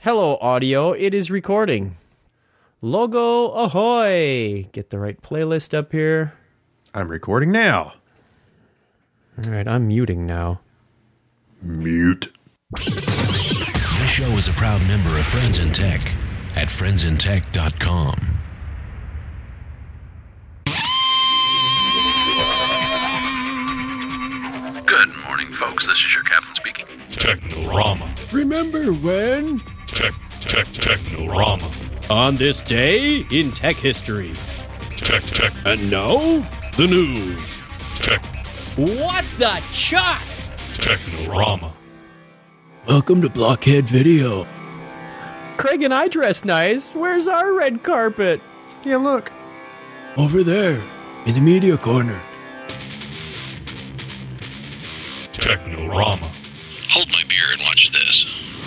Hello, audio. It is recording. Logo ahoy! Get the right playlist up here. I'm recording now. All right, I'm muting now. Mute. This show is a proud member of Friends in Tech at friendsintech.com. Good morning, folks. This is your captain speaking. Technorama. Remember when? Technorama. On this day in tech history. Tech. And now, the news. Tech. What the chuck? Technorama. Welcome to Blockhead Video. Craig and I dress nice. Where's our red carpet? Yeah, look. Over there, in the media corner. Technorama. Hold my beer and watch this.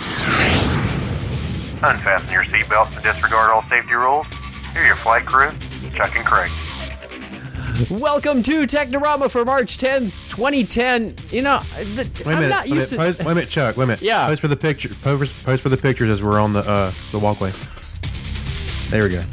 Unfasten your seatbelts and disregard all safety rules. Here are your flight crew, Chuck and Craig. Welcome to Technorama for March 10th, 2010. You know, I'm not used to... Wait a minute, Chuck. Wait a minute. Yeah. Post for the picture. Post for the pictures as we're on the walkway. There we go.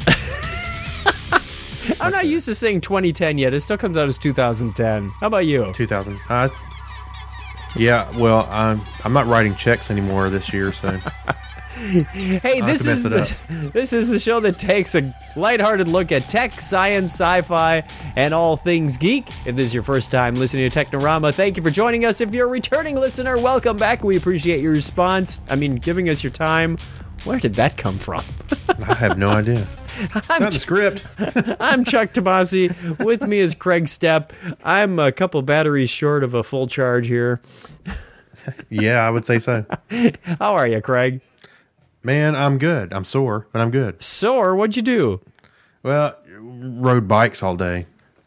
I'm not used to saying 2010 yet. It still comes out as 2010. How about you? 2000. Yeah. Well, I'm not writing checks anymore this year, so. Hey, this is the show that takes a lighthearted look at tech, science, sci-fi, and all things geek. If this is your first time listening to Technorama, thank you for joining us. If you're a returning listener, welcome back. We appreciate your response. I mean, giving us your time. Where did that come from? I have no idea. Not the script. I'm Chuck Tomasi. With me is Craig Stepp. I'm a couple batteries short of a full charge here. Yeah, I would say so. How are you, Craig? Man, I'm good. I'm sore, but I'm good. Sore? What'd you do? Well, rode bikes all day.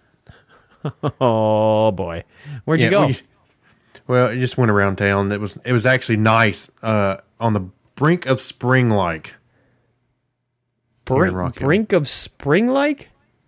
Oh boy, where'd you go? Well, I just went around town. It was actually nice. On the brink of spring-like. Brink of spring-like?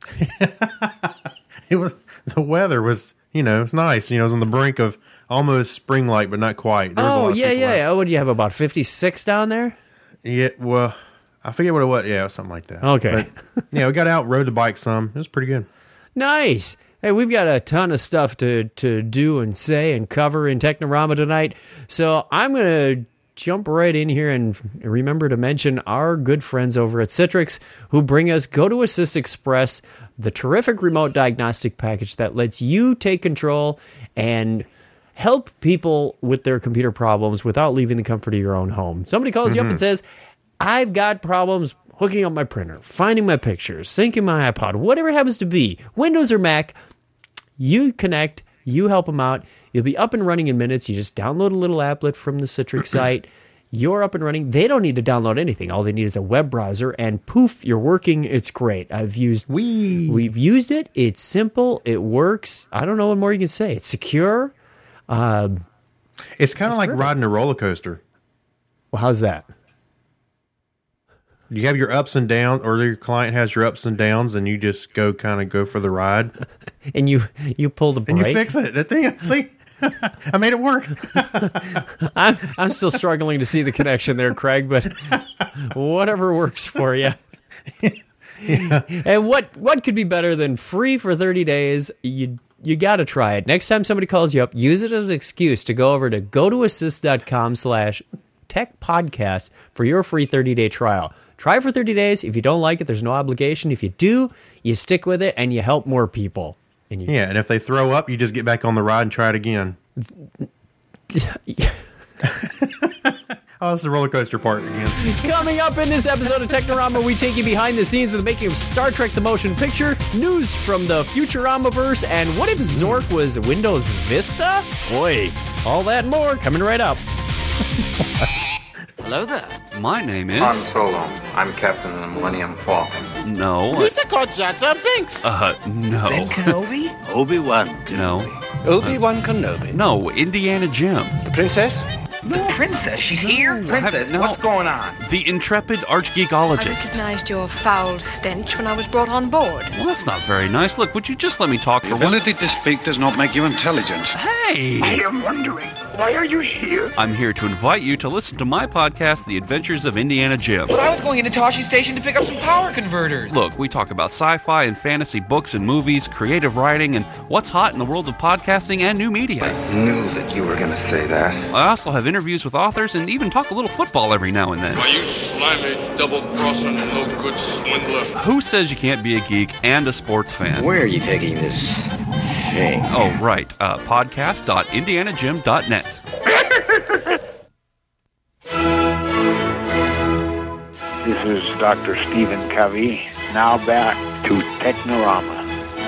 It was, the weather was, it's nice. It was on the brink of almost spring-like, but not quite. There was a lot of people out. Oh, what do you have, about 56 down there? Yeah, well, I forget what it was. Yeah, it was something like that. Okay. But, we got out, rode the bike some. It was pretty good. Nice. Hey, we've got a ton of stuff to do and say and cover in Technorama tonight. So I'm going to jump right in here and remember to mention our good friends over at Citrix who bring us Go to Assist Express, the terrific remote diagnostic package that lets you take control and help people with their computer problems without leaving the comfort of your own home. Somebody calls you up and says, I've got problems hooking up my printer, finding my pictures, syncing my iPod, whatever it happens to be, Windows or Mac. You connect, you help them out. You'll be up and running in minutes. You just download a little applet from the Citrix site. You're up and running. They don't need to download anything. All they need is a web browser, and poof, you're working. It's great. We've used it. It's simple. It works. I don't know what more you can say. It's secure. It's kind of like riding a roller coaster. Well, how's that? You have your ups and downs, or your client has your ups and downs, and you just go for the ride. And you pull the brake. And you fix it. That thing, see, I made it work. I'm still struggling to see the connection there, Craig, but whatever works for you. Yeah. And what could be better than free for 30 days? You got to try it. Next time somebody calls you up, use it as an excuse to go over to gotoassist.com/techpodcast for your free 30-day trial. Try it for 30 days. If you don't like it, there's no obligation. If you do, you stick with it and you help more people. And if they throw up, you just get back on the ride and try it again. Oh, that's the roller coaster part again. Coming up in this episode of Technorama, we take you behind the scenes of the making of Star Trek The Motion Picture, news from the Futuramaverse, and what if Zork was Windows Vista? Boy, all that and more coming right up. Hello there. My name is... Han Solo. I'm Captain of the Millennium Falcon. No. Lisa Jar Binks. No. Ben Kenobi? Obi-Wan. No. Obi-Wan Kenobi. No, Indiana Jim. The princess? The princess? She's here? Princess, what's going on? The intrepid archgeekologist. I recognized your foul stench when I was brought on board. Well, that's not very nice. Look, would you just let me talk for once? The ability to speak does not make you intelligent. Hey! I am wondering, Why are you here? I'm here to invite you to listen to my podcast, The Adventures of Indiana Jim. But I was going into Toshi Station to pick up some power converters. Look, we talk about sci-fi and fantasy books and movies, creative writing, and what's hot in the world of podcasting and new media. I knew that you were going to say that. I also have interviews with authors and even talk a little football every now and then. Are you slimy, double-crossing, no-good swindler? Who says you can't be a geek and a sports fan? Where are you taking this thing? Oh, right. Podcast.indianajim.net. This is Dr. Stephen Covey. Now back to Technorama.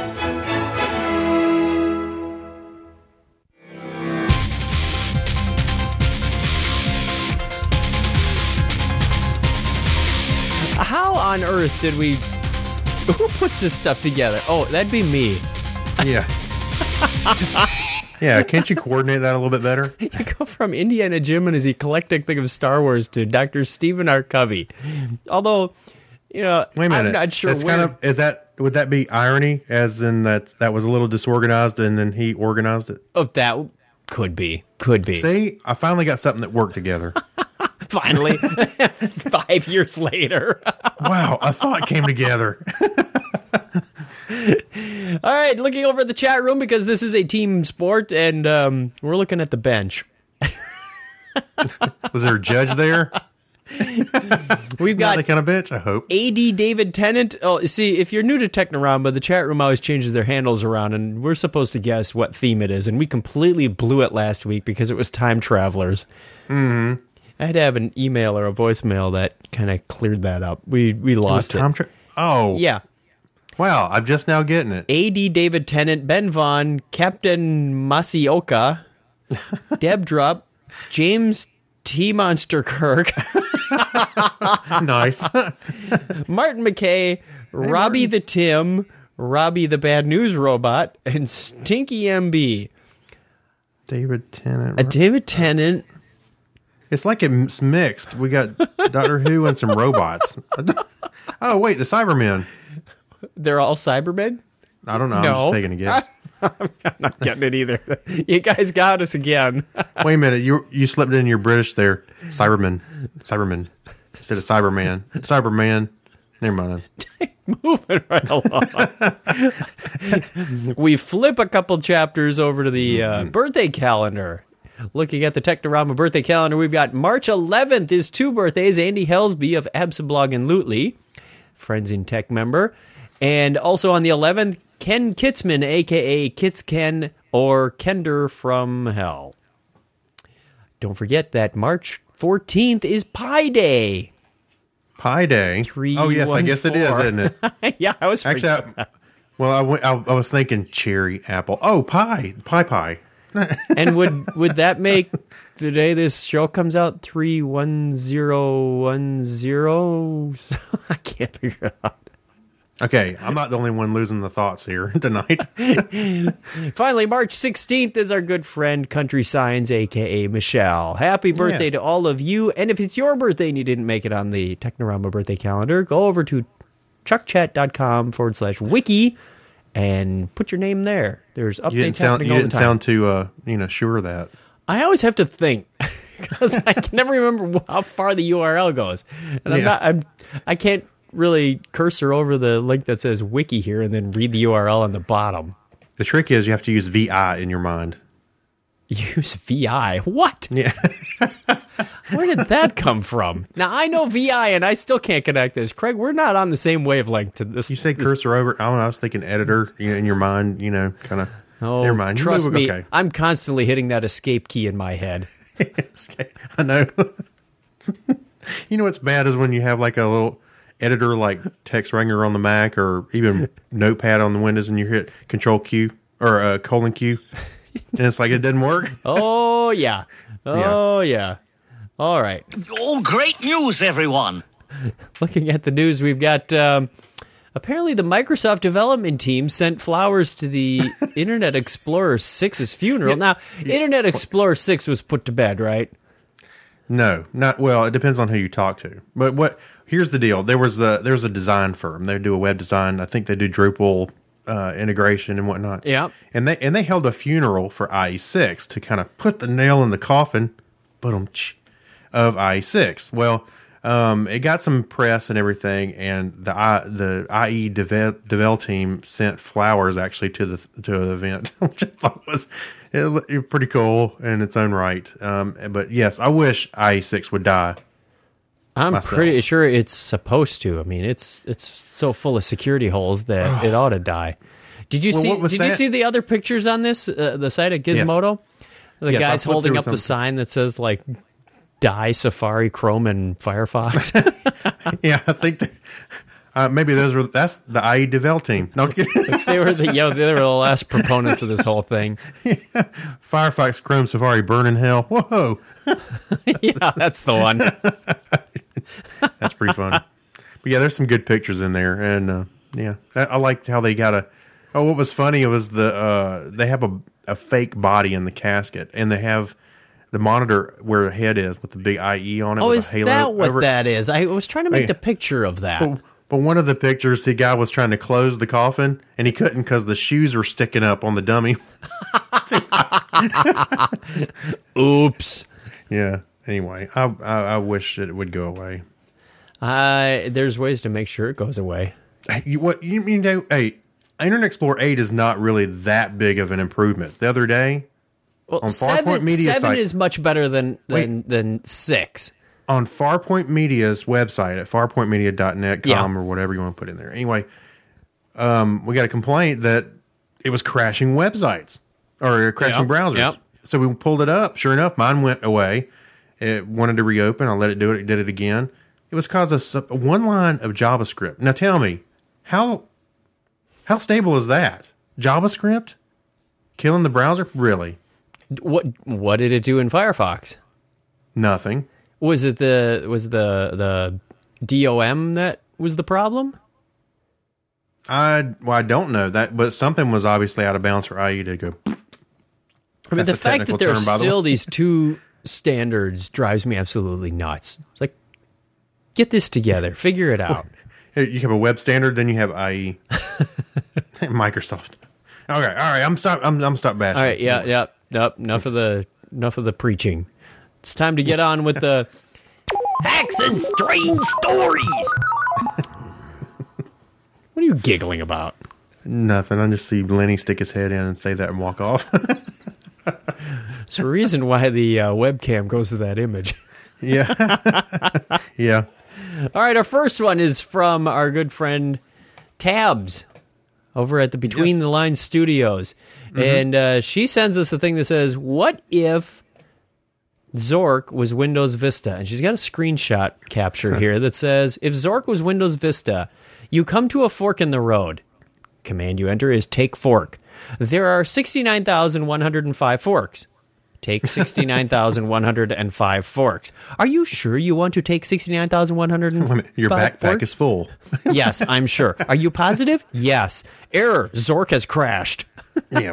How on earth did we... Who puts this stuff together? Oh, that'd be me. Yeah. Yeah, can't you coordinate that a little bit better? You go from Indiana Jim and his eclectic thing of Star Wars to Dr. Stephen R. Covey. Although, you know, wait a minute. I'm not sure That's where... would that be irony, as in that was a little disorganized and then he organized it? Oh, that could be. See, I finally got something that worked together. Finally. 5 years later. Wow, a thought came together. All right, looking over at the chat room because this is a team sport, and we're looking at the bench. Was there a judge there? We've got the kind of bench, I hope. AD David Tennant. Oh, see, if you're new to Technorama, the chat room always changes their handles around, and we're supposed to guess what theme it is, and we completely blew it last week because it was time travelers. Mm-hmm. I had to have an email or a voicemail that kind of cleared that up. We lost it. Oh. Yeah. Wow, I'm just now getting it. AD David Tennant, Ben Vaughn, Captain Masioka, Deb Drupp, James T. Monster Kirk. Nice. Martin McKay, Robbie the Tim, Robbie the Bad News Robot, and Stinky MB. David Tennant. David Tennant. It's like it's mixed. We got Doctor Who and some robots. Oh, wait, the Cybermen. They're all Cybermen? I don't know. No. I'm just taking a guess. I'm not getting it either. You guys got us again. Wait a minute. You slipped in your British there. Cyberman. Instead of Cyberman. Never mind. Moving right along. We flip a couple chapters over to the birthday calendar. Looking at the Technorama birthday calendar, we've got March 11th is 2 birthdays. Andy Helsby of Absablog and Lootly, Friends in Tech member. And also on the 11th, Ken Kitzman, a.k.a. Kitz Ken or Kender from Hell. Don't forget that March 14th is Pi Day. Pi Day? 3, oh, yes, 1, I guess 4. It is, isn't it? Yeah, I was actually. I was thinking cherry apple. Oh, pie. And would that make the day this show comes out 31010? I can't figure it out. Okay, I'm not the only one losing the thoughts here tonight. Finally, March 16th is our good friend Country Signs, a.k.a. Michelle. Happy birthday to all of you. And if it's your birthday and you didn't make it on the Technorama birthday calendar, go over to chuckchat.com/wiki and put your name there. There's updates happening all the time. You didn't sound too, sure of that. I always have to think because I can never remember how far the URL goes, and I can't really cursor over the link that says wiki here and then read the URL on the bottom. The trick is you have to use VI in your mind. Use VI? What? Yeah. Where did that come from? Now, I know VI and I still can't connect this. Craig, we're not on the same wavelength to this. You say cursor over. I don't know. I was thinking editor in your mind, kind of. Oh, never mind. Trust me, okay. I'm constantly hitting that escape key in my head. I know. You know what's bad is when you have like a little editor like TextRinger on the Mac or even Notepad on the Windows and you hit Control Q or colon Q and it's like it didn't work. Oh, yeah. Oh, yeah. All right. Oh, great news, everyone. Looking at the news, we've got apparently the Microsoft development team sent flowers to the Internet Explorer 6's funeral. Now, Internet Explorer 6 was put to bed, right? No, not well. It depends on who you talk to. But here's the deal. There's a design firm. They do a web design. I think they do Drupal integration and whatnot. Yeah. And they held a funeral for IE6 to kind of put the nail in the coffin, of IE6. Well, it got some press and everything, and the IE Devel team sent flowers actually to the event, which I thought was pretty cool in its own right. But yes, I wish IE6 would die. I'm myself. pretty sure it's supposed to. I mean, it's so full of security holes that it ought to die. Did you you see the other pictures on this the site at Gizmodo? Yes. The guy's holding up the sign that says like "Die Safari, Chrome, and Firefox." Yeah, I think maybe that's the IE Devel team. No, I'm kidding. they were the last proponents of this whole thing. Yeah. Firefox, Chrome, Safari, burn in hell. Whoa. Yeah, that's the one. That's pretty funny. But yeah, there's some good pictures in there, and yeah, I liked how they got what was funny was they have a fake body in the casket, and they have the monitor where the head is with the big IE on it. Oh, with is a halo that what over. that is? I was trying to make the picture of that. But one of the pictures, the guy was trying to close the coffin, and he couldn't because the shoes were sticking up on the dummy. Oops. Yeah. Anyway, I wish it would go away. There's ways to make sure it goes away. What you mean? Hey, Internet Explorer 8 is not really that big of an improvement. The other day, well, on Farpoint Media 7 site, is much better than 6. On Farpoint Media's website at farpointmedia.net.com or whatever you want to put in there. Anyway, we got a complaint that it was crashing websites or crashing browsers. Yep. So we pulled it up. Sure enough, mine went away. It wanted to reopen. I let it do it. It did it again. It was because of one line of JavaScript. Now tell me, how stable is that? JavaScript killing the browser? Really? What did it do in Firefox? Nothing. Was it the DOM that was the problem? I don't know that, but something was obviously out of bounds for IE to go. I mean, the fact that there's still these two standards drives me absolutely nuts. It's like, get this together, figure it out. You have a web standard, then you have IE, Microsoft. Okay, all right, I'm stop bashing. All right, yeah. Enough of the preaching. It's time to get on with the hacks and strange stories. What are you giggling about? Nothing. I just see Lenny stick his head in and say that and walk off. There's a reason why the webcam goes to that image. Yeah. Yeah. All right, our first one is from our good friend Tabs over at the Between the Lines Studios. Mm-hmm. And she sends us a thing that says, what if Zork was Windows Vista? And she's got a screenshot capture here that says, if Zork was Windows Vista, you come to a fork in the road. Command you enter is take fork. There are 69,105 forks. Take 69,105 forks. Are you sure you want to take 69,105? Your backpack forks? is full. Yes, I'm sure. Are you positive? Yes. Error. Zork has crashed. Yeah.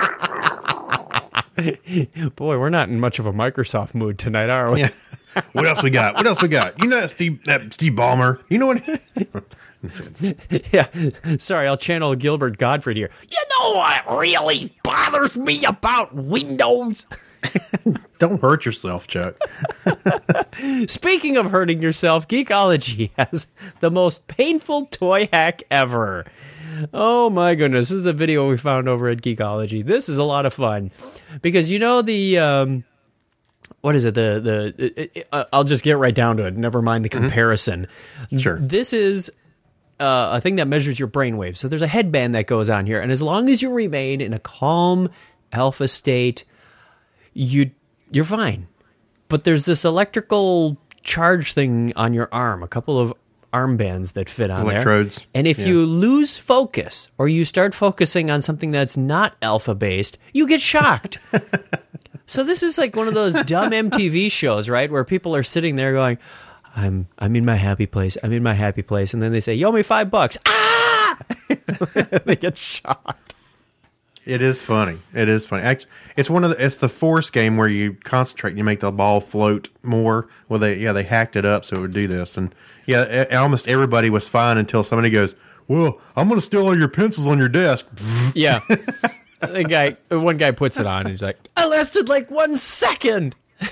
Boy, we're not in much of a Microsoft mood tonight, are we? Yeah. What else we got? You know that Steve Ballmer. You know what? Yeah. Sorry, I'll channel Gilbert Gottfried here. You know what really bothers me about Windows? Don't hurt yourself, Chuck. Speaking of hurting yourself, Geekology has the most painful toy hack ever. Oh my goodness, this is a video we found over at Geekology. This is a lot of fun because you know the what is it? I'll just get right down to it. Never mind the comparison. Sure. This is a thing that measures your brainwaves. So there's a headband that goes on here, and as long as you remain in a calm alpha state, you're fine. But there's this electrical charge thing on your arm, a couple of armbands that fit on electrodes. There. And if you lose focus or you start focusing on something that's not alpha based, you get shocked. So this is like one of those dumb MTV shows, right? Where people are sitting there going, I'm in my happy place. I'm in my happy place. And then they say, you owe me $5. Ah! They get shocked. It is funny. It is funny. It's the Force game where you concentrate and you make the ball float more. Well, they hacked it up so it would do this. And almost everybody was fine until somebody goes, well, I'm going to steal all your pencils on your desk. Yeah. One guy puts it on and he's like, I lasted like 1 second.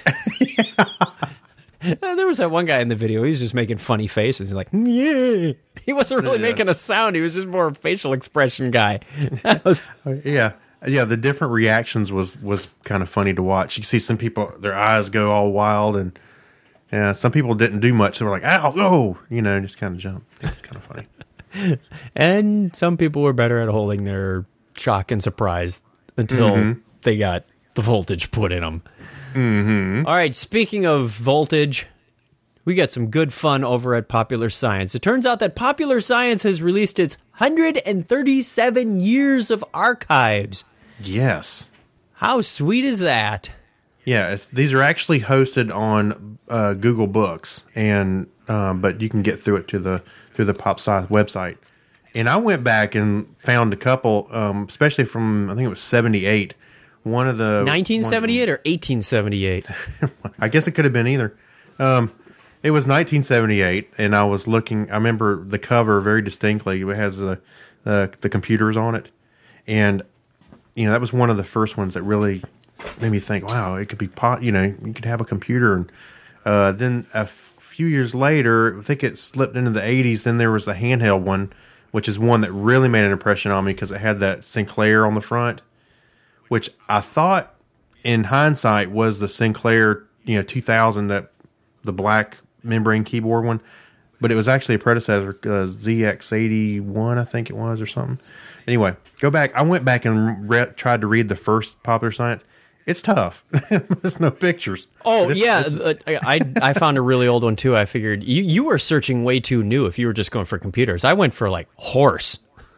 There was that one guy in the video. He was just making funny faces. He's like, yeah. He wasn't really making a sound. He was just more a facial expression guy. Yeah. The different reactions was kind of funny to watch. You see some people, their eyes go all wild, and some people didn't do much. They were like, ow, oh, just kind of jump. It was kind of funny. And some people were better at holding their shock and surprise until they got the voltage put in them. Mm-hmm. All right, speaking of voltage, we got some good fun over at Popular Science. It turns out that Popular Science has released its 137 years of archives. Yes. How sweet is that? Yeah, these are actually hosted on Google Books, and but you can get through it through the Pop Sci website. And I went back and found a couple, especially from, I think it was 78. One of the 1978 or 1878? I guess it could have been either. It was 1978, and I was looking. I remember the cover very distinctly. It has the computers on it, and that was one of the first ones that really made me think, wow, it could be you could have a computer. And then a few years later, I think it slipped into the 80s. Then there was the handheld one, which is one that really made an impression on me because it had that Sinclair on the front, which I thought in hindsight was the Sinclair 2000, that the black membrane keyboard one, but it was actually a predecessor, ZX81, I think it was, or something. Anyway, go back. I went back and tried to read the first Popular Science. It's tough. There's no pictures. Oh, I found a really old one, too. I figured you were searching way too new if you were just going for computers. I went for, horse.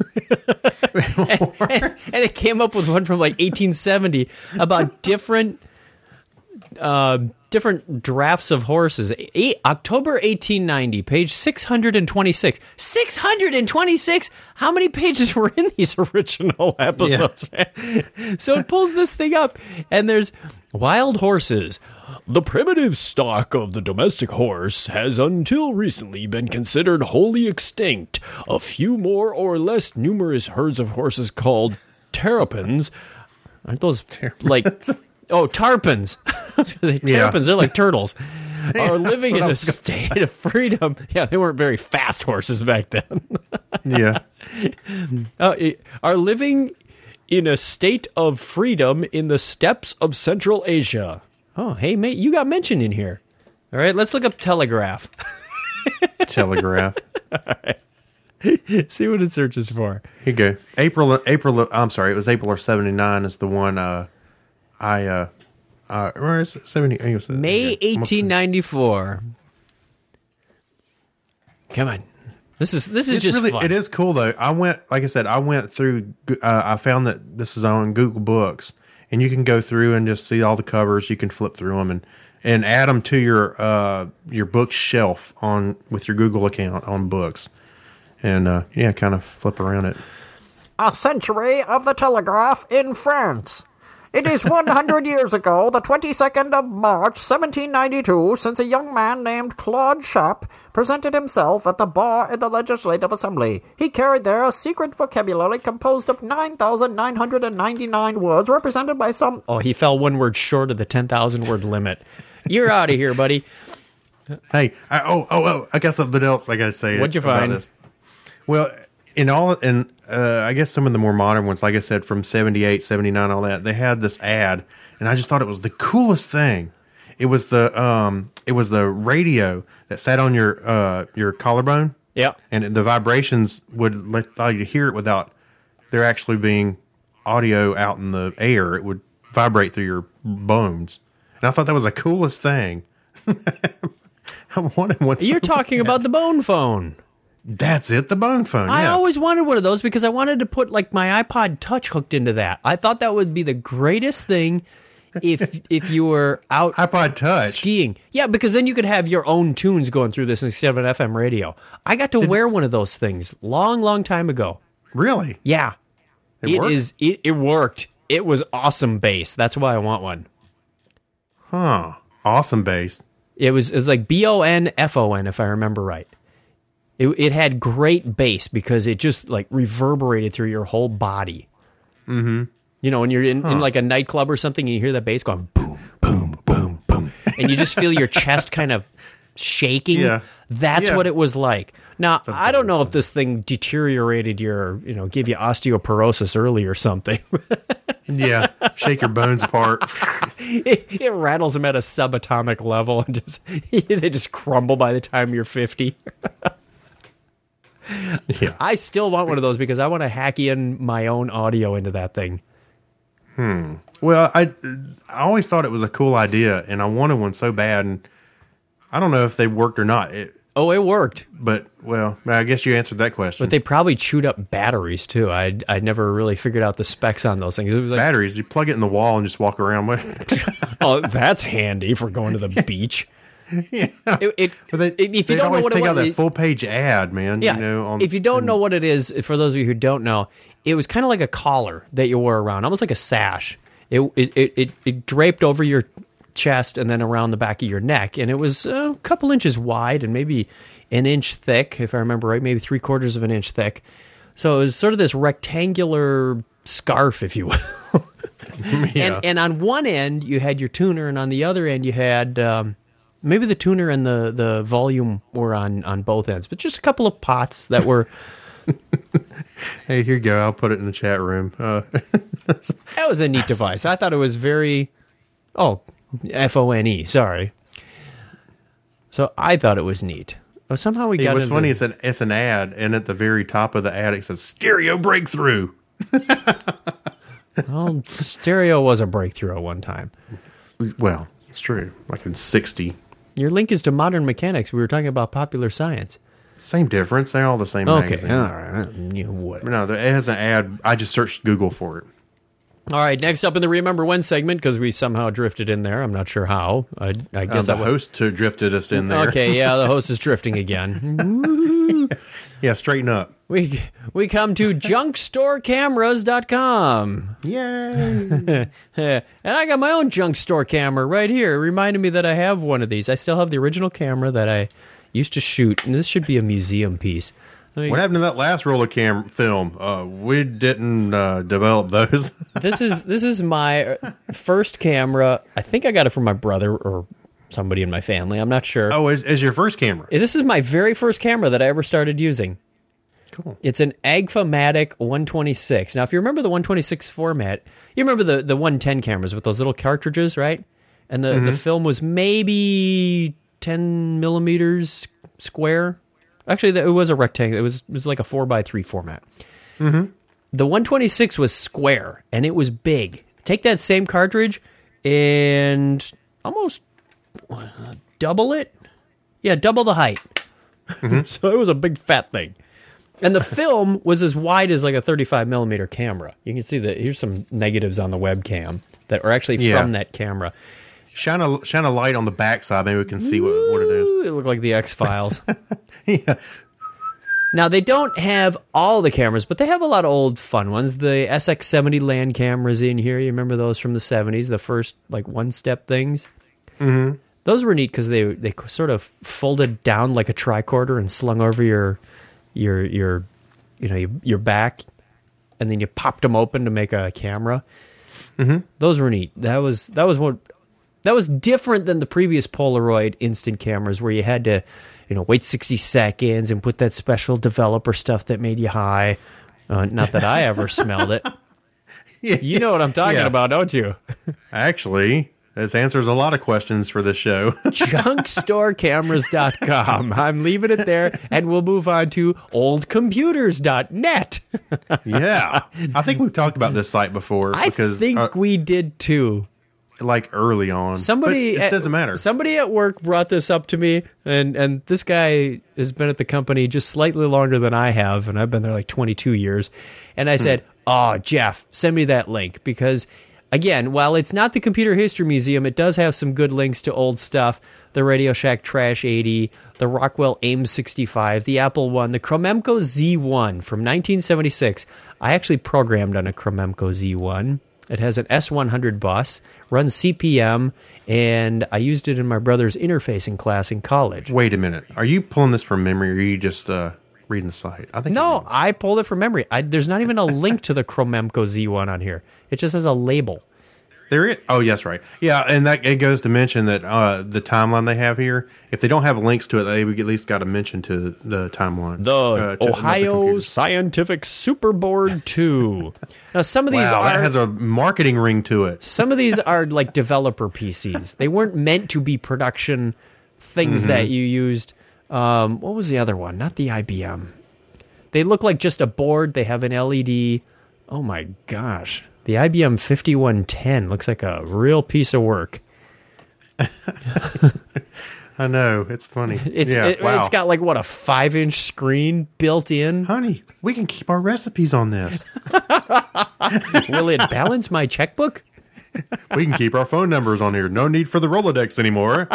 and it came up with one from, 1870 about different drafts of horses. October 1890, page 626. 626? How many pages were in these original episodes, man? So it pulls this thing up, and there's wild horses. The primitive stock of the domestic horse has until recently been considered wholly extinct. A few more or less numerous herds of horses called terrapins. Aren't those Oh, tarpons. I was going to say terrapins. They're like turtles. Are living in a state of freedom. Yeah, they weren't very fast horses back then. Yeah. Are living in a state of freedom in the steppes of Central Asia. Oh, hey, mate, you got mentioned in here. All right, let's look up telegraph. Telegraph. All right. See what it searches for. Here you go. I'm sorry, it was April of 79 is the one where is it? 70, May 1894. Come on. This is just really fun. It is cool though. I went through. I found that this is on Google Books, and you can go through and just see all the covers. You can flip through them and add them to your bookshelf with your Google account on books, and kind of flip around it. A century of the telegraph in France. It is 100 years ago, the 22nd of March, 1792, since a young man named Claude Chappe presented himself at the bar in the Legislative Assembly. He carried there a secret vocabulary composed of 9,999 words, represented by some... Oh, he fell one word short of the 10,000 word limit. You're out of here, buddy. Hey, I got something else I got to say. What'd you find? This. Well, I guess some of the more modern ones, like I said, from 78, 79, all that, they had this ad, and I just thought it was the coolest thing. It was the radio that sat on your collarbone. Yeah. And the vibrations would allow you to hear it without there actually being audio out in the air. It would vibrate through your bones. And I thought that was the coolest thing. I wanted one. You're talking about the bone phone. That's it, the bone phone. I always wanted one of those because I wanted to put my iPod Touch hooked into that. I thought that would be the greatest thing if you were out iPod Touch skiing. Yeah, because then you could have your own tunes going through this instead of an FM radio. I got to wear one of those things long time ago. Really? Yeah. It worked. It was awesome bass. That's why I want one. Huh. Awesome bass. It was like BONFON if I remember right. It had great bass because it just like reverberated through your whole body. Mm-hmm. You know, when you're in like a nightclub or something, and you hear that bass going boom, boom, boom, boom, and you just feel your chest kind of shaking. Yeah. That's what it was like. Now, I don't know if this thing deteriorated give you osteoporosis early or something. Yeah, shake your bones apart. It rattles them at a subatomic level and they just crumble by the time you're 50. Yeah. I still want one of those because I want to hack in my own audio into that thing. Well, I always thought it was a cool idea, and I wanted one so bad, and I don't know if they worked or not. It worked. But, well, I guess you answered that question. But they probably chewed up batteries, too. I never really figured out the specs on those things. It was like, batteries, you plug it in the wall and just walk around with. Oh, that's handy for going to the beach. Yeah. If you don't know what take it out was, that full page ad, man. Yeah. You know, If you don't know what it is, for those of you who don't know, it was kind of like a collar that you wore around, almost like a sash. It draped over your chest and then around the back of your neck, and it was a couple inches wide and maybe an inch thick, if I remember right, maybe 3/4 of an inch thick. So it was sort of this rectangular scarf, if you will. Yeah. And on one end you had your tuner, and on the other end you had maybe the tuner and the volume were on both ends, but just a couple of pots that were. Hey, here you go. I'll put it in the chat room. That was a neat device. I thought it was very. Oh, FONE. Sorry. So I thought it was neat. Well, somehow we got. What's funny is it's an ad, and at the very top of the ad it says "Stereo Breakthrough." Well, stereo was a breakthrough at one time. Well, it's true. Like in '60. Your link is to Modern Mechanics. We were talking about Popular Science. Same difference. They're all the same. Okay, magazines. all right. Whatever. No, it has an ad. I just searched Google for it. All right, next up in the Remember When segment, because we somehow drifted in there. I'm not sure how. I guess the host drifted us in there. Okay, yeah, the host is drifting again. Yeah, straighten up. We come to junkstorecameras.com. Yay! And I got my own junk store camera right here. It reminded me that I have one of these. I still have the original camera that I used to shoot, and this should be a museum piece. What happened to that last roll of film? We didn't develop those. This is my first camera. I think I got it from my brother or somebody in my family. I'm not sure. Oh, is your first camera? This is my very first camera that I ever started using. Cool. It's an Agfa-Matic 126. Now, if you remember the 126 format, you remember the 110 cameras with those little cartridges, right? And the film was maybe 10 millimeters square. Actually, it was a rectangle. It was like a 4x3 format. Mm-hmm. The 126 was square, and it was big. Take that same cartridge and almost double it. Yeah, double the height. Mm-hmm. So it was a big fat thing. And the film was as wide as like a 35 millimeter camera. You can see that here's some negatives on the webcam that are actually from that camera. Shine a light on the backside. Maybe we can see what it is. It looked like the X-Files. Yeah. Now, they don't have all the cameras, but they have a lot of old fun ones. The SX70 land cameras in here. You remember those from the 70s? The first, like, one-step things? Mm-hmm. Those were neat because they sort of folded down like a tricorder and slung over your back, and then you popped them open to make a camera. Mm-hmm. Those were neat. That was different than the previous Polaroid instant cameras where you had to, wait 60 seconds and put that special developer stuff that made you high. Not that I ever smelled it. Yeah, you know what I'm talking about, don't you? Actually, this answers a lot of questions for this show. Junkstorecameras.com. I'm leaving it there, and we'll move on to oldcomputers.net. Yeah. I think we've talked about this site before. I think we did too. Like early on. It doesn't matter. Somebody at work brought this up to me, and this guy has been at the company just slightly longer than I have, and I've been there like 22 years. And I said, "Oh, Jeff, send me that link," because again, while it's not the Computer History Museum, it does have some good links to old stuff. The Radio Shack Trash 80, the Rockwell AIM 65, the Apple I, the Chromemco Z1 from 1976. I actually programmed on a Chromemco Z1. It has an S100 bus, runs CPM, and I used it in my brother's interfacing class in college. Wait a minute. Are you pulling this from memory, or are you just reading the site? I think no, I pulled it from memory. There's not even a link to the Chromemco Z1 on here. It just has a label. There is. Oh, yes, right. Yeah, and that it goes to mention that the timeline they have here, if they don't have links to it, they would at least got to mention to the timeline. The Ohio Scientific Superboard 2. Now, some of these that has a marketing ring to it. Some of these are like developer PCs. They weren't meant to be production things that you used. What was the other one? Not the IBM. They look like just a board. They have an LED. Oh, my gosh. The IBM 5110 looks like a real piece of work. I know. It's funny. It's got like, what, a 5-inch screen built in? Honey, we can keep our recipes on this. Will it balance my checkbook? We can keep our phone numbers on here. No need for the Rolodex anymore.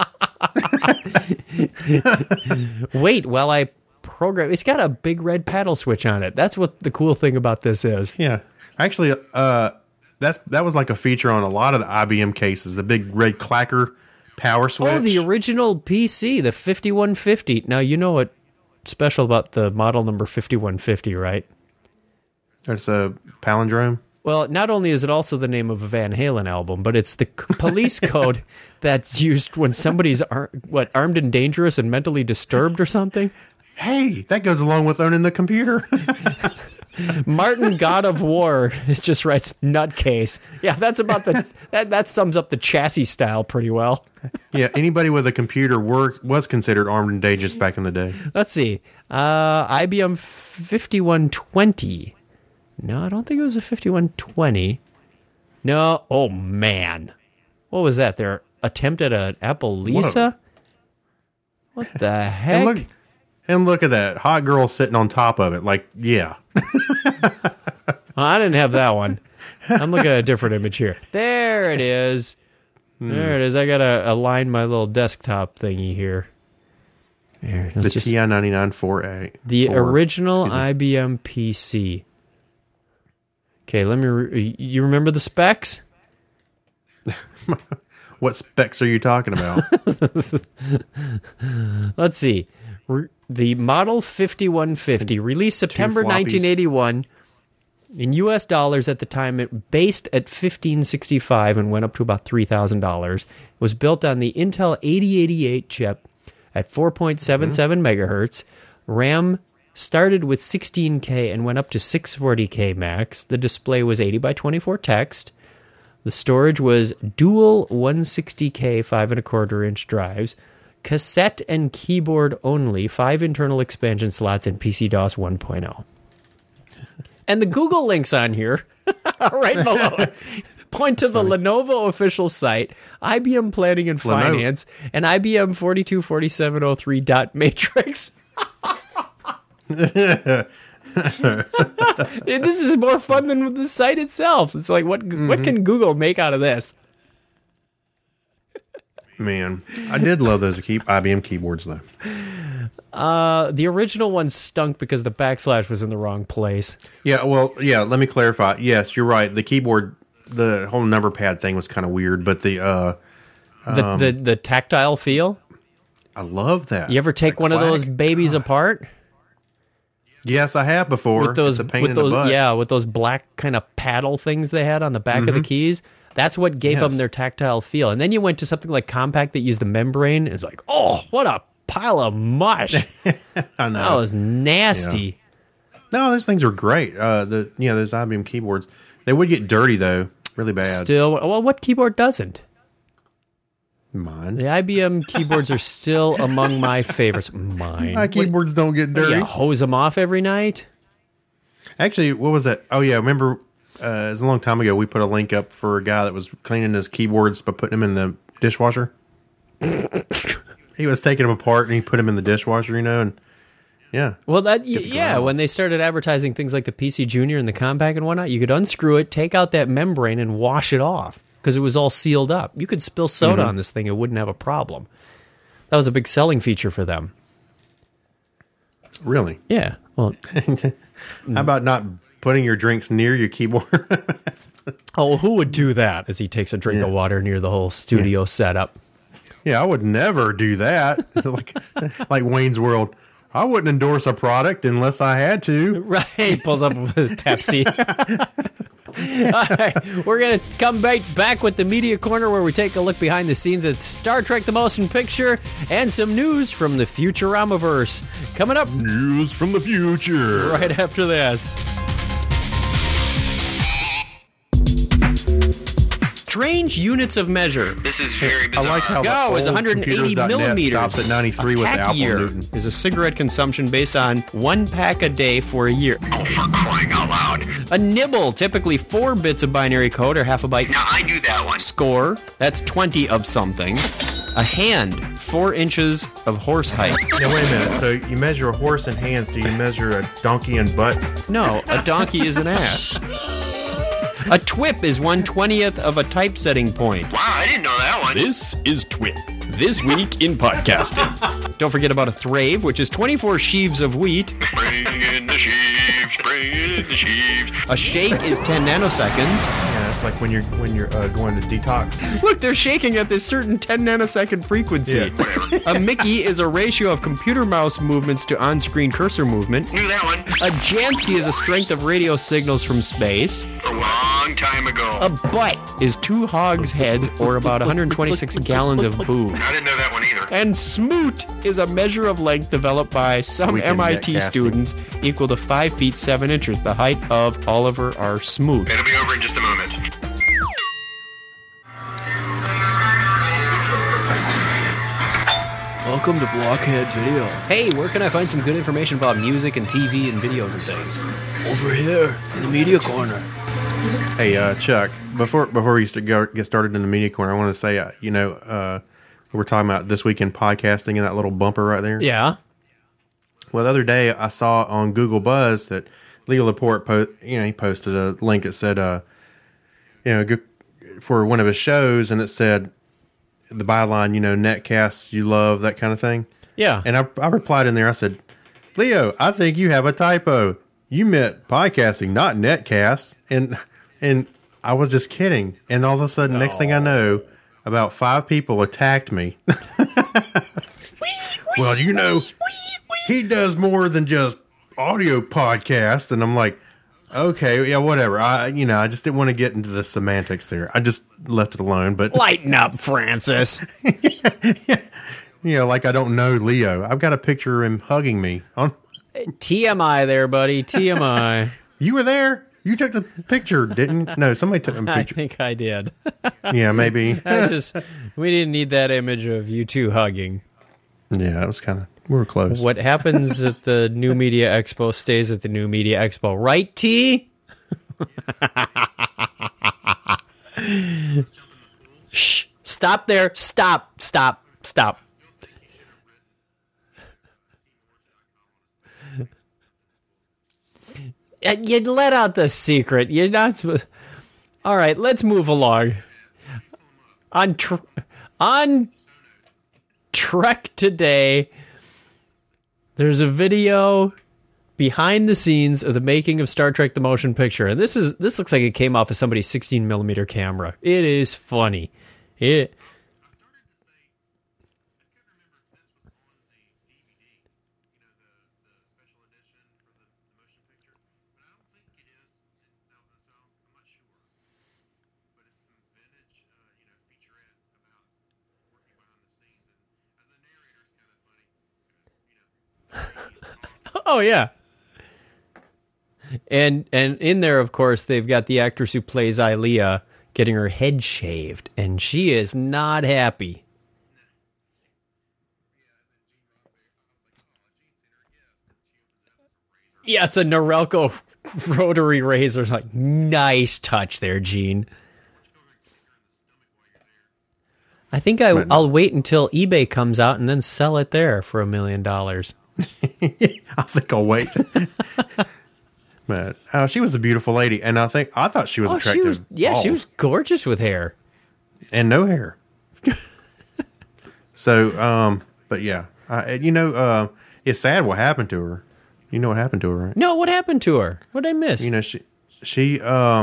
Wait, while I program... It's got a big red paddle switch on it. That's what the cool thing about this is. Yeah. Actually, that was like a feature on a lot of the IBM cases, the big red clacker power switch. Oh, the original PC, the 5150. Now, you know what's special about the model number 5150, right? It's a palindrome. Well, not only is it also the name of a Van Halen album, but it's the police code that's used when somebody's armed and dangerous and mentally disturbed or something. Hey, that goes along with owning the computer. Martin God of War just writes nutcase. Yeah, that's about that sums up the chassis style pretty well. Yeah, anybody with a computer was considered armed and dangerous back in the day. Let's see. IBM 5120. No, I don't think it was a 5120. No, oh man. What was that? Their attempt at an Apple Lisa? What the heck? And look at that. Hot girl sitting on top of it. Like, yeah. Well, I didn't have that one. I'm looking at a different image here. There it is. There it is. I got to align my little desktop thingy here. There, the TI-99 4A. The original IBM PC. Okay, let me... you remember the specs? What specs are you talking about? Let's see. The Model 5150, released September 1981. In U.S. dollars at the time, it based at $1,565 and went up to about $3,000. Was built on the Intel 8088 chip at 4.77 megahertz. RAM started with 16K and went up to 640K max. The display was 80 by 24 text. The storage was dual 160K 5.25 inch drives. Cassette and keyboard only, 5 internal expansion slots, and PC-DOS 1.0. And the Google links on here, right below it, point to the Lenovo official site, IBM Planning and Finance, and IBM 424703.matrix. This is more fun than the site itself. It's like, what can Google make out of this? Man, I did love those IBM keyboards, though. The original one stunk because the backslash was in the wrong place. Yeah, well, let me clarify. Yes, you're right. The keyboard, the whole number pad thing was kind of weird, but the tactile feel? I love that. You ever take one of those babies apart? Yes, I have before. With those, it's a pain in the butt. Yeah, with those black kind of paddle things they had on the back of the keys. That's what gave them their tactile feel. And then you went to something like Compact that used the membrane. And it's like, oh, what a pile of mush. I know. That was nasty. Yeah. No, those things are great. Those IBM keyboards. They would get dirty, though, really bad. Still, well, what keyboard doesn't? Mine. The IBM keyboards are still among my favorites. Mine. My keyboards don't get dirty. You hose them off every night? Actually, what was that? Oh, yeah, remember... it was a long time ago. We put a link up for a guy that was cleaning his keyboards by putting them in the dishwasher. He was taking them apart and he put them in the dishwasher, and yeah. Well, when they started advertising things like the PC Junior and the Compact and whatnot, you could unscrew it, take out that membrane, and wash it off because it was all sealed up. You could spill soda on this thing; it wouldn't have a problem. That was a big selling feature for them. Really? Yeah. Well, how about not putting your drinks near your keyboard. Oh, who would do that as he takes a drink of water near the whole studio setup? Yeah, I would never do that. like Wayne's World. I wouldn't endorse a product unless I had to. Right. He pulls up with Pepsi. All right. We're going to come back with the Media Corner, where we take a look behind the scenes at Star Trek: The Motion Picture and some news from the Futuramaverse. Coming up. News from the future. Right after this. Strange units of measure. This is very bizarre. I like how Go is 180 millimeters. Stops at 93 with the Apple Newton. Is a cigarette consumption based on 1 pack a day for a year. Oh, for crying out loud. A nibble, typically 4 bits of binary code or half a byte. Now, I knew that one. Score, that's 20 of something. A hand, 4 inches of horse height. Yeah, wait a minute. So you measure a horse in hands. Do you measure a donkey in butts? No, a donkey is an ass. A TWIP is 1/20th of a typesetting point. Wow, I didn't know that one. This is TWIP. This week in podcasting. Don't forget about a thrave, which is 24 sheaves of wheat. Bring in the sheaves, bring in the sheaves. A shake is 10 nanoseconds. Yeah, it's like when you're going to detox. Look, they're shaking at this certain 10 nanosecond frequency. Yeah. A Mickey is a ratio of computer mouse movements to on-screen cursor movement. Knew that one. A Jansky is a strength of radio signals from space. A long time ago. A butt is 2 hogs' heads, or about 126 gallons of booze. I didn't know that one either. And smoot is a measure of length developed by some Weekend MIT netcasting. students equal to 5 feet 7 inches, the height of Oliver R. Smoot. It'll be over in just a moment. Welcome to Blockhead Video. Hey, where can I find some good information about music and TV and videos and things? Over here, in the Media Corner. Hey, Chuck, before we used to get started in the Media Corner, I want to say, we're talking about This Week in Podcasting and that little bumper right there. Yeah. Well, the other day I saw on Google Buzz that Leo Laporte he posted a link that said, for one of his shows, and it said the byline, netcasts you love, that kind of thing. Yeah. And I replied in there, I said, Leo, I think you have a typo. You meant podcasting, not netcasts. And I was just kidding. And all of a sudden, next thing I know, about 5 people attacked me. Well, he does more than just audio podcast. And I'm like, okay, yeah, whatever. I just didn't want to get into the semantics there. I just left it alone. But lighten up, Francis. Like I don't know Leo. I've got a picture of him hugging me. TMI there, buddy. TMI. You were there? You took the picture, didn't you? No, somebody took a picture. I think I did. Yeah, maybe. We didn't need that image of you two hugging. Yeah, it was we were close. What happens at the New Media Expo stays at the New Media Expo. Right, T? Shh. Stop there. Stop. You let out the secret. You're not supposed... All right, let's move along. On Trek Today, there's a video behind the scenes of the making of Star Trek: The Motion Picture, and this looks like it came off of somebody's 16mm camera. It is funny. Oh yeah. And in there, of course, they've got the actress who plays Ilea getting her head shaved, and she is not happy. Yeah, it's a Norelco rotary razor. It's like, nice touch there, Gene. I think I'll wait until eBay comes out and then sell it there for $1 million. I think I'll wait. But she was a beautiful lady, and I thought she was attractive. She was gorgeous with hair and no hair. So, but yeah, it's sad what happened to her. You know what happened to her, right? No, what happened to her? What did I miss? You know, she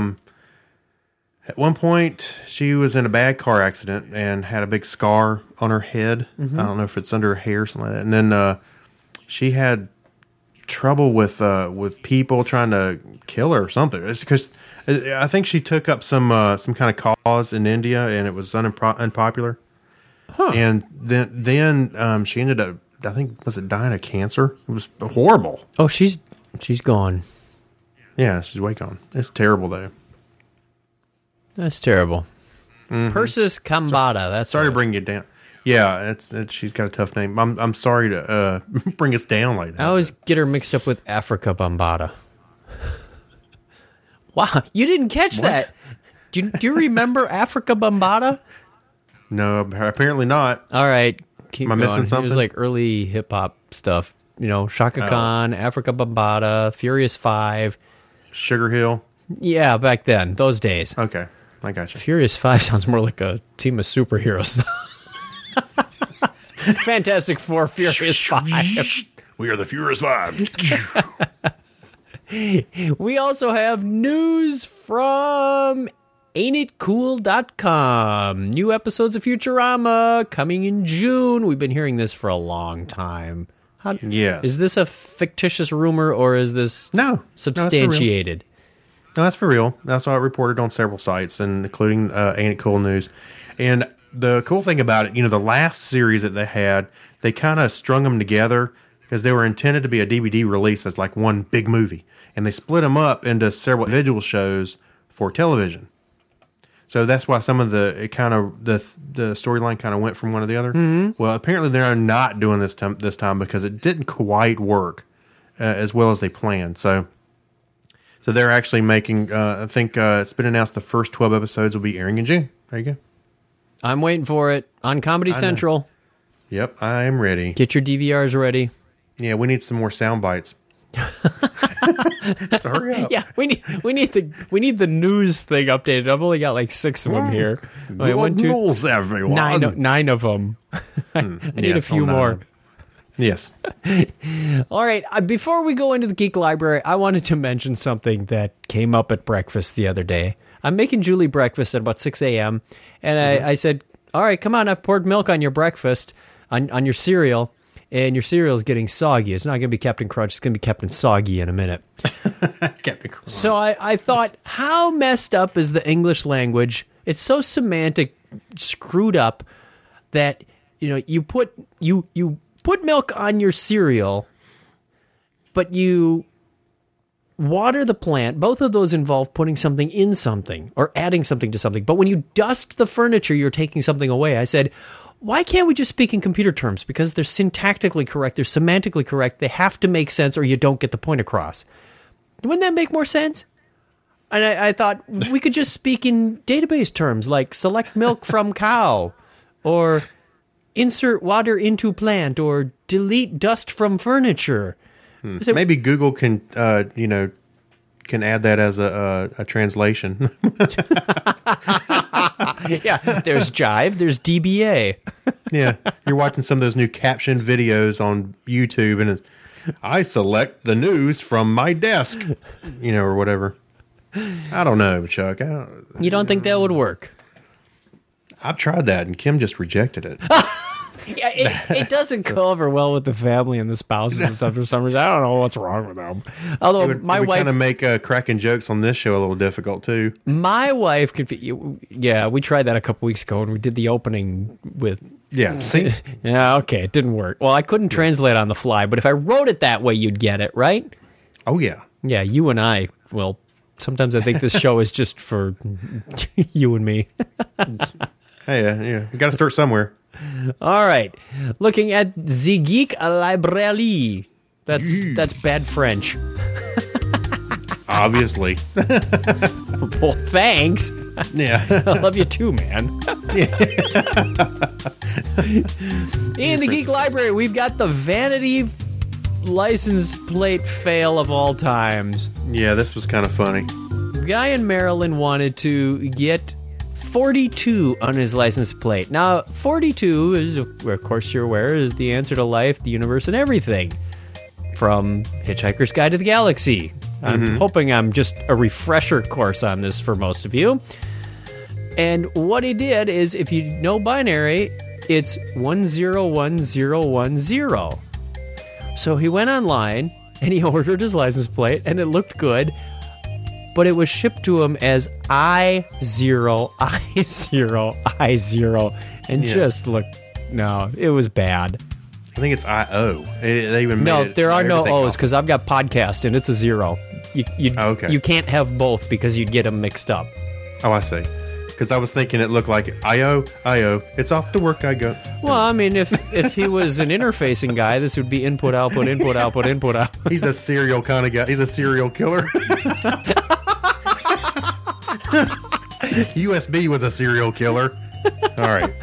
at one point she was in a bad car accident and had a big scar on her head. Mm-hmm. I don't know if it's under her hair or something like that. And then she had trouble with people trying to kill her or something. It's because I think she took up some kind of cause in India and it was unpopular. Huh. And then she ended up, I think, was it dying of cancer? It was horrible. Oh, she's gone. Yeah, she's way gone. It's terrible though. That's terrible. Mm-hmm. Persis Kambata. That's sorry to bring you down. Yeah, it's she's got a tough name. I'm sorry to bring us down like that. I always get her mixed up with Africa Bambata. Wow, you didn't catch that. Do you remember Africa Bambata? No, apparently not. All right, keep Am I going. missing something? It was like early hip hop stuff. You know, Shaka Khan, Africa Bambata, Furious 5. Sugar Hill? Yeah, back then, those days. Okay, I got you. Furious 5 sounds more like a team of superheroes. Fantastic Four, Furious 5. We are the Furious 5. We also have news from AintItCool.com. New episodes of Futurama coming in June. We've been hearing this for a long time. Yes. Is this a fictitious rumor or is this substantiated? No, that's for real. That's all reported on several sites, and including Ain't It Cool News. And the cool thing about it, you know, the last series that they had, they kind of strung them together because they were intended to be a DVD release as like one big movie. And they split them up into several individual shows for television. So that's why some of the storyline kind of went from one to the other. Mm-hmm. Well, apparently they're not doing this time because it didn't quite work as well as they planned. So they're actually making, I think it's been announced the first 12 episodes will be airing in June. There you go. I'm waiting for it on Comedy Central. Yep, I am ready. Get your DVRs ready. Yeah, we need some more sound bites. So hurry up. Yeah, we need the news thing updated. I've only got like 6 of them here. Good news, everyone. 9 of them. I need a few more. Yes. All right. Before we go into the Geek Library, I wanted to mention something that came up at breakfast the other day. I'm making Julie breakfast at about 6 a.m. And I said, all right, come on, I've poured milk on your breakfast, on your cereal, and your cereal is getting soggy. It's not going to be Captain Crunch. It's going to be Captain Soggy in a minute. Captain Crunch. So I thought, how messed up is the English language? It's so semantic screwed up that, you know, you put milk on your cereal, but you water the plant. Both of those involve putting something in something or adding something to something. But when you dust the furniture, you're taking something away. I said, why can't we just speak in computer terms? Because they're syntactically correct. They're semantically correct. They have to make sense or you don't get the point across. Wouldn't that make more sense? And I thought we could just speak in database terms like select milk from cow or insert water into plant or delete dust from furniture. So, maybe Google can add that as a translation. Yeah, there's Jive, there's DBA. Yeah, you're watching some of those new caption videos on YouTube, and it's, I select the news from my desk, or whatever. I don't know, Chuck. You don't think that would work? I've tried that, and Kim just rejected it. Yeah, it doesn't go over well with the family and the spouses and stuff for some reason. I don't know what's wrong with them. Although it would kind of make cracking jokes on this show a little difficult too. My wife we tried that a couple weeks ago and we did the opening with see. Yeah, okay, it didn't work. Well, I couldn't translate on the fly, but if I wrote it that way, you'd get it, right? Oh yeah, yeah. You and I. Well, sometimes I think this show is just for you and me. Hey, yeah, you got to start somewhere. All right, looking at the Geek Library. That's bad French. Obviously. Well, thanks. Yeah, I love you too, man. In the Geek Library, we've got the vanity license plate fail of all times. Yeah, this was kind of funny. Guy in Maryland wanted to get 42 on his license plate. Now, 42 is, of course you're aware, is the answer to life, the universe, and everything. from Hitchhiker's Guide to the Galaxy. I'm hoping I'm just a refresher course on this for most of you. And what he did is, if you know binary, it's 101010. So he went online and he ordered his license plate, and it looked good, but it was shipped to him as I0, and just looked, no, it was bad. I think it's I-O. They even no, made there are no everything O's, because I've got podcast, and it's a 0. You can't have both because you'd get them mixed up. Oh, I see. Because I was thinking it looked like I-O, it's off to work I go. Well, I mean, if he was an interfacing guy, this would be input, output, input, output, input, output. He's a serial kind of guy. He's a serial killer. USB was a serial killer. All right.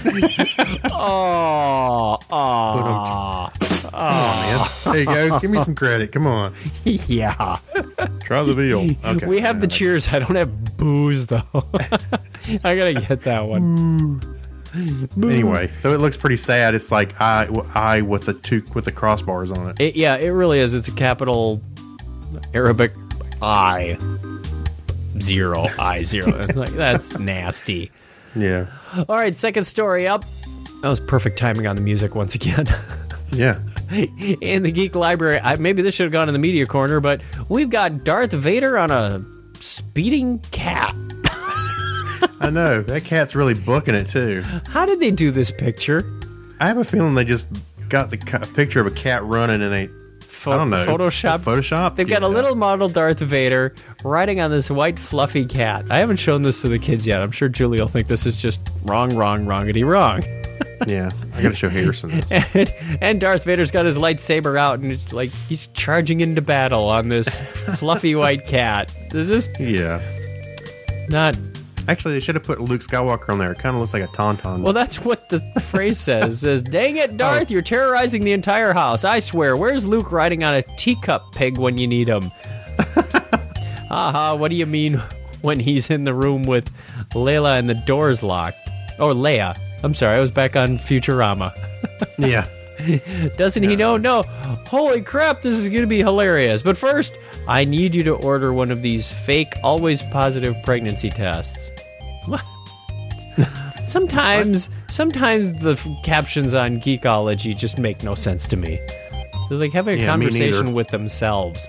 Oh, come on, man. There you go. Give me some credit. Come on. Yeah. Try the veal. Okay. We have the cheers. I don't have booze, though. I gotta get that one. Anyway, so it looks pretty sad. It's like I with the crossbars on it. It really is. It's a capital Arabic I. 0, I0. Like, that's nasty. Yeah. All right, second story up. That was perfect timing on the music once again. Yeah. In the Geek Library, maybe this should have gone in the media corner, but we've got Darth Vader on a speeding cat. I know. That cat's really booking it, too. How did they do this picture? I have a feeling they just got the picture of a cat running and they... I don't know. Photoshop? They've got a little model Darth Vader riding on this white fluffy cat. I haven't shown this to the kids yet. I'm sure Julie will think this is just wrongity wrong. Yeah, I gotta show Harrison this. And Darth Vader's got his lightsaber out, and it's like he's charging into battle on this fluffy white cat. Is this? Yeah. Not... Actually, they should have put Luke Skywalker on there. It kind of looks like a tauntaun. Well, that's what the phrase says. It says, dang it, Darth, you're terrorizing the entire house. I swear, where's Luke riding on a teacup pig when you need him? What do you mean when he's in the room with Layla and the door's locked? Oh, Leia. I'm sorry, I was back on Futurama. Yeah. Doesn't he know? No. Holy crap, this is going to be hilarious. But first, I need you to order one of these fake, always positive pregnancy tests. What? Sometimes the captions on Geekology just make no sense to me. They're like having a conversation with themselves.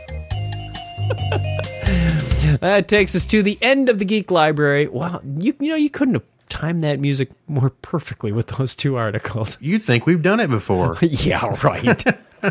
That takes us to the end of the Geek Library. Wow, you couldn't have timed that music more perfectly with those two articles. You'd think we've done it before. Yeah, right.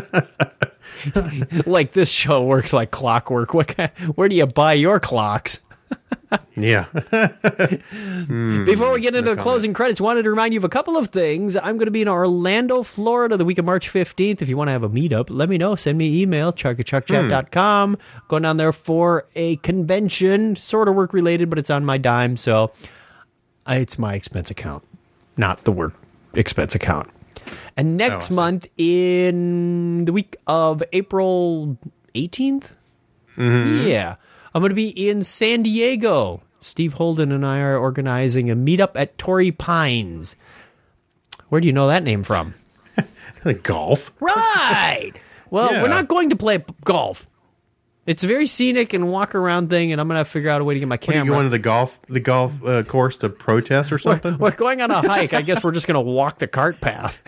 Like this show works like clockwork. Where do you buy your clocks? Yeah. Before we get into the closing credits, wanted to remind you of a couple of things. I'm going to be in Orlando, Florida, the week of March 15th. If you want to have a meetup, let me know. Send me an email, chuckychuckchat.com. Going down there for a convention, sort of work related, but it's on my dime, so it's my expense account, not the work expense account. And next month, in the week of April 18th, yeah, I'm going to be in San Diego. Steve Holden and I are organizing a meetup at Torrey Pines. Where do you know that name from? Golf. Right. Well, Yeah. we're not going to play golf. It's a very scenic and walk around thing, and I'm going to figure out a way to get my What, are camera. you going to the golf course to protest or something? We're going on a hike. I guess we're just going to walk the cart path.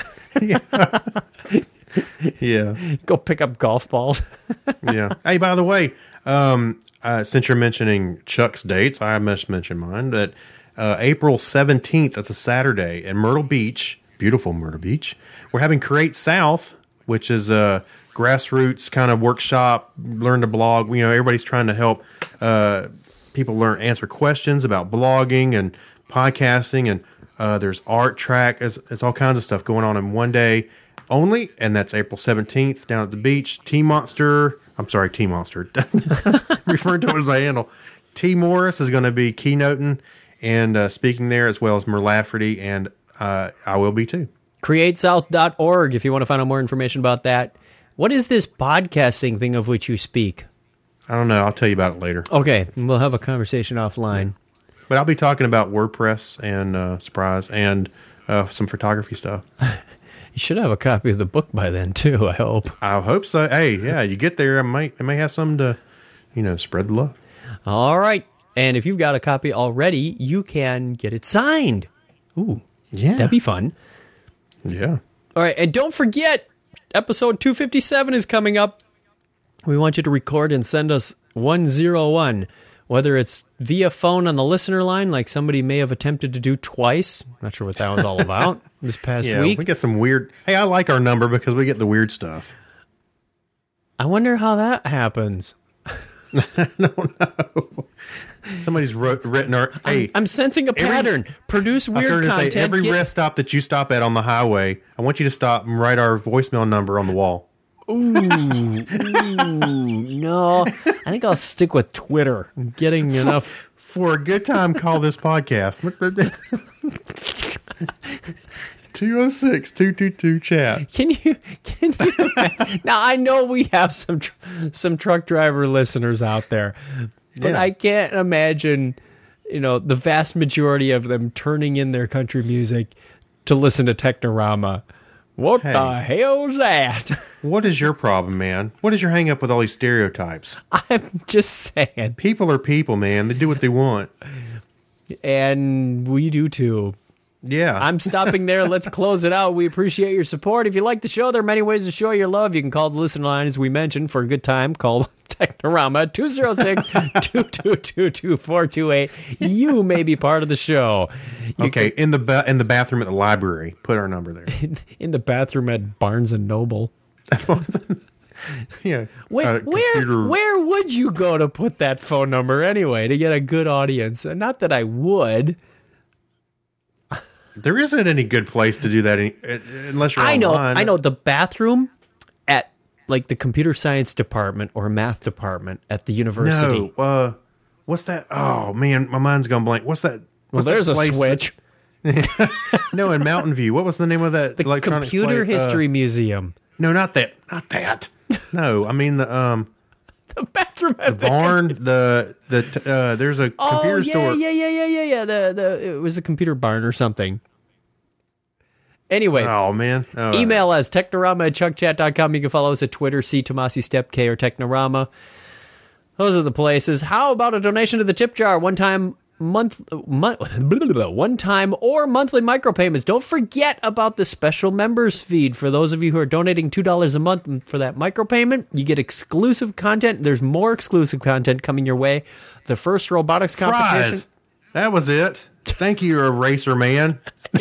Yeah. Go pick up golf balls. Yeah. Hey, by the way, since you're mentioning Chuck's dates, I must mention mine. That April 17th, that's a Saturday, in Myrtle Beach, beautiful Myrtle Beach, we're having Create South, which is a grassroots kind of workshop, learn to blog. You know, everybody's trying to help people answer questions about blogging and podcasting, and there's art track. It's all kinds of stuff going on in one day only, and that's April 17th down at the beach. T-Monster, referring to him as my handle. T. Morris is going to be keynoting and speaking there, as well as Mer Lafferty, and I will be too. CreateSouth.org if you want to find out more information about that. What is this podcasting thing of which you speak? I don't know. I'll tell you about it later. Okay, we'll have a conversation offline. But I'll be talking about WordPress and Surprise and some photography stuff. You should have a copy of the book by then, too, I hope. I hope so. Hey, yeah, you get there, I may have some to, spread the love. All right. And if you've got a copy already, you can get it signed. Ooh. Yeah. That'd be fun. Yeah. All right. And don't forget, episode 257 is coming up. We want you to record and send us 101, whether it's via phone on the listener line, like somebody may have attempted to do twice. Not sure what that was all about this past week. We get some weird. Hey, I like our number because we get the weird stuff. I wonder how that happens. No. Somebody's written our. Hey, I'm sensing a pattern. Produce weird content. Say, every rest stop that you stop at on the highway, I want you to stop and write our voicemail number on the wall. Ooh, no. I think I'll stick with Twitter. I'm getting enough. For a good time, call this podcast. 206-222-CHAT. Can you now I know we have some truck driver listeners out there, but I can't imagine, the vast majority of them turning in their country music to listen to Technorama. What the hell's that? What is your problem, man? What is your hang up with all these stereotypes? I'm just saying. People are people, man. They do what they want. And we do too. Yeah. I'm stopping there. Let's close it out. We appreciate your support. If you like the show, there are many ways to show your love. You can call the listener line, as we mentioned, for a good time. Call Technorama 206-222-2428. You may be part of the show. In the bathroom at the library. Put our number there. In the bathroom at Barnes and Noble. Yeah. Where would you go to put that phone number anyway to get a good audience? Not that I would. There isn't any good place to do that unless you're online. I know. The bathroom at like the computer science department or math department at the university. No, what's that? Oh man, my mind's gone blank. What's that? Well, there's a switch. No, in Mountain View. What was the name of that? The Computer History Museum. No, not that. Not that. No, I mean the bathroom at the barn. There's a computer store. Yeah. It was the computer barn or something. Anyway. Oh, man. Email us, technorama@chuckchat.com. You can follow us at Twitter, C. Tomasi Step K or Technorama. Those are the places. How about a donation to the tip jar? One time or monthly micropayments. Don't forget about the special members feed. For those of you who are donating $2 a month for that micropayment, you get exclusive content. There's more exclusive content coming your way. The first robotics competition. Fries. That was it. Thank you, Eraser Man.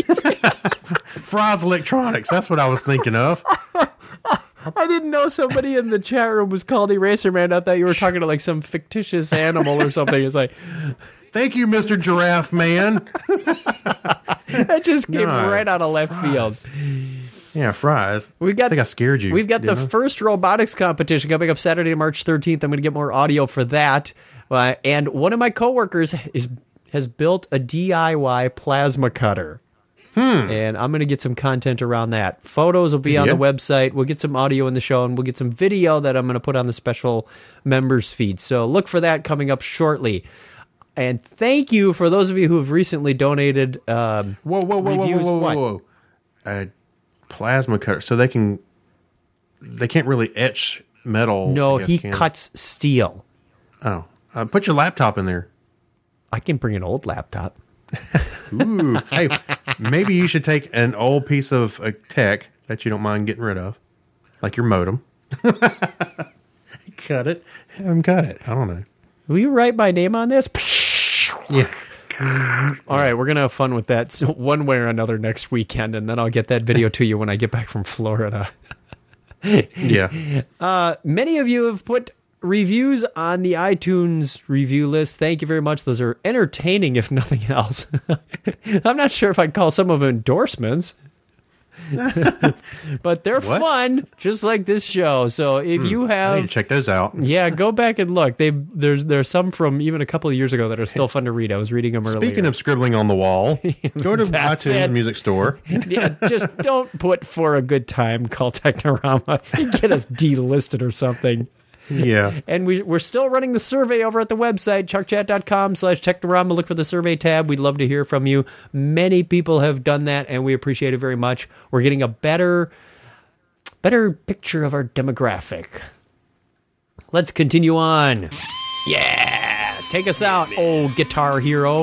Fries Electronics. That's what I was thinking of. I didn't know somebody in the chat room was called Eraser Man. I thought you were talking to like some fictitious animal or something. It's like, thank you, Mr. Giraffe Man. That just came right out of left field. Yeah, fries. I think I scared you. We've got the first robotics competition coming up Saturday, March 13th. I'm going to get more audio for that. And one of my coworkers has built a DIY plasma cutter. And I'm going to get some content around that. Photos will be on the website. We'll get some audio in the show, and we'll get some video that I'm going to put on the special members feed. So look for that coming up shortly. And thank you for those of you who have recently donated Whoa. A plasma cutter. So they can't really etch metal. No, he cuts steel. Oh. Put your laptop in there. I can bring an old laptop. Ooh, hey, maybe you should take an old piece of tech that you don't mind getting rid of, like your modem. Cut it. Have him cut it. I don't know. Will you write my name on this? Yeah. All right, we're going to have fun with that one way or another next weekend, and then I'll get that video to you when I get back from Florida. Yeah. Many of you have put reviews on the iTunes review list. Thank you very much. Those are entertaining, if nothing else. I'm not sure if I'd call some of them endorsements. But they're fun, just like this show. So if you have, I need to check those out. Yeah, go back and look. There's some from even a couple of years ago that are still fun to read. I was reading them earlier. Speaking of scribbling on the wall, go to iTunes Music Store. Yeah, just don't put "for a good time" call Technorama and get us delisted or something. Yeah. And we're still running the survey over at the website, chuckchat.com/Technorama. Look for the survey tab. We'd love to hear from you. Many people have done that, and we appreciate it very much. We're getting a better picture of our demographic. Let's continue on. Yeah, take us out, old Guitar Hero.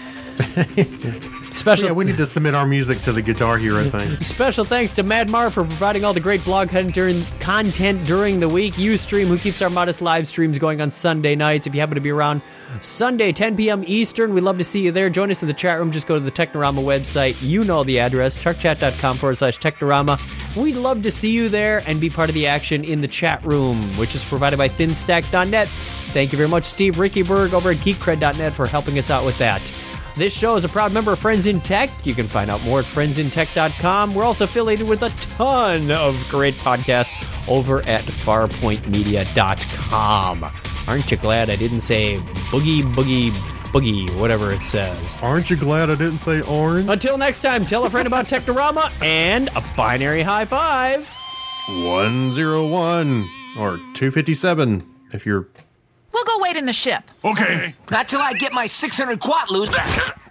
Yeah, we need to submit our music to the Guitar Hero thing. Special thanks to Mad Mar for providing all the great blog content during the week. Ustream, who keeps our modest live streams going on Sunday nights. If you happen to be around Sunday, 10 p.m. Eastern, we'd love to see you there. Join us in the chat room. Just go to the Technorama website. You know the address, chuckchat.com/Technorama. We'd love to see you there and be part of the action in the chat room, which is provided by thinstack.net. Thank you very much, Steve Rickyberg over at geekcred.net for helping us out with that. This show is a proud member of Friends in Tech. You can find out more at friendsintech.com. We're also affiliated with a ton of great podcasts over at farpointmedia.com. Aren't you glad I didn't say boogie, whatever it says? Aren't you glad I didn't say orange? Until next time, tell a friend about Technorama and a binary high five. 101 or 257 if you're... We'll go wait in the ship. Okay. Not till I get my 600 quat loose.